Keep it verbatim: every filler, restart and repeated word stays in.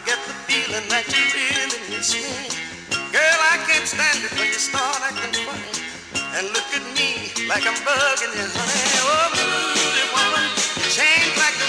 get the feeling that you really miss me. Girl, I can't stand it when you start acting funny and look at me like I'm bugging you, honey. Oh, moody woman, you change like the